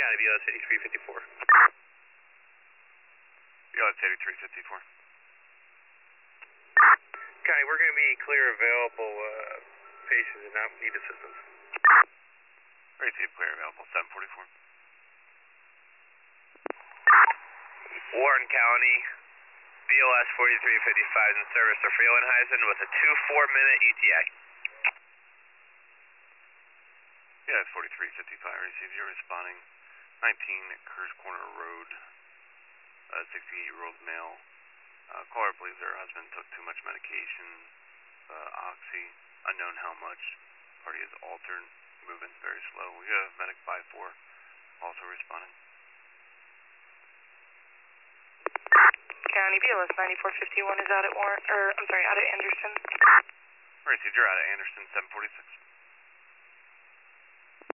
County, BLS 8354. BLS 8354. County, we're going to be clear available. Patients do not need assistance. Receive clear available, 744. Warren County, BLS 4355 in service to Freelandheisen with a 2-4-minute ETA. BLS 4355, receive, you're responding. 19 Kerrs Corner Road, 68-year-old male. Caller believes her husband took too much medication, oxy, unknown how much. Party is altered, moving very slow. We have medic 5-4 also responding. County, BLS 9451 is out at out at Anderson. Received, you're out at Anderson, 746.